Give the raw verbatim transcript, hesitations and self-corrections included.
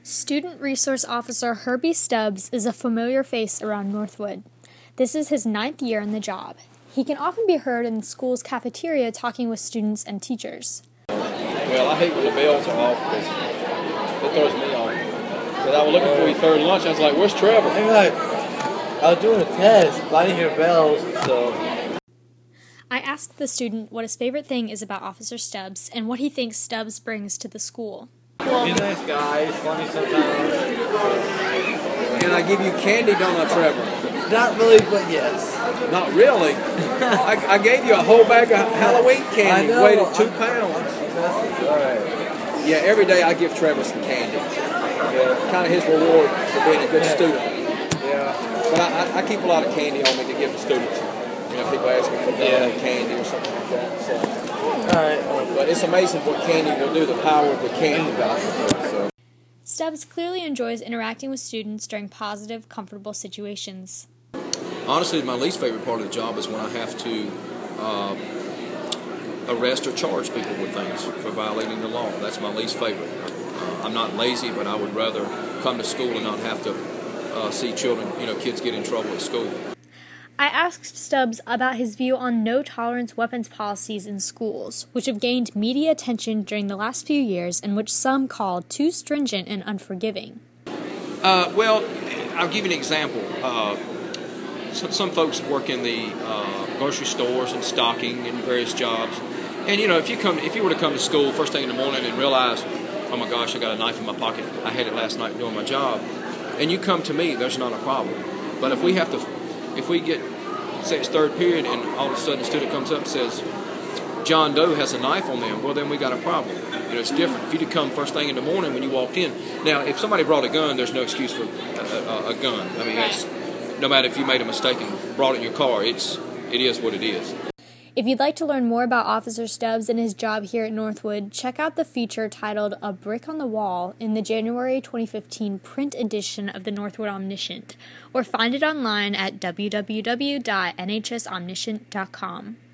Student Resource Officer Herbie Stubbs is a familiar face around Northwood. This is his ninth year in the job. He can often be heard in the school's cafeteria talking with students and teachers. Well, I hate when the bells are off because it throws me off. Because I was looking for you third lunch, I was like, where's Trevor? I'm like, I was doing a test, but I didn't hear bells, so... I asked the student what his favorite thing is about Officer Stubbs and what he thinks Stubbs brings to the school. He's a nice guy, he's funny sometimes. And I give you candy, don't I, Trevor? Not really, but yes. Not really? I, I gave you a whole bag of Halloween candy, know, weighed at two I, pounds. Alright. Yeah, every day I give Trevor some candy. Yeah, kind of his reward for being a good Yeah. student. Yeah. But I, I, I keep a lot of candy on me to give to students. You know, people ask me for Yeah. yeah. candy or something like that. So. Alright. But it's amazing what candy will do, the power of the candy value. So. Stubbs clearly enjoys interacting with students during positive, comfortable situations. Honestly, my least favorite part of the job is when I have to uh, arrest or charge people with things for violating the law. That's my least favorite. Uh, I'm not lazy, but I would rather come to school and not have to uh, see children, you know, kids get in trouble at school. I asked Stubbs about his view on no-tolerance weapons policies in schools, which have gained media attention during the last few years and which some call too stringent and unforgiving. Uh, well, I'll give you an example. Uh, so, some folks work in the uh, grocery stores and stocking and various jobs. And, you know, if you come, if you were to come to school first thing in the morning and realize, oh, my gosh, I got a knife in my pocket. I had it last night doing my job. And you come to me, there's not a problem. But if we have to, if we get, say it's third period and all of a sudden a student comes up and says, John Doe has a knife on them, well, then we got a problem. You know, it's different. If you would come first thing in the morning when you walked in. Now, if somebody brought a gun, there's no excuse for a, a, a gun. I mean, it's, no matter if you made a mistake and brought it in your car, it's it is what it is. If you'd like to learn more about Officer Stubbs and his job here at Northwood, check out the feature titled A Brick on the Wall in the January twenty fifteen print edition of the Northwood Omniscient, or find it online at w w w dot n h s omniscient dot com.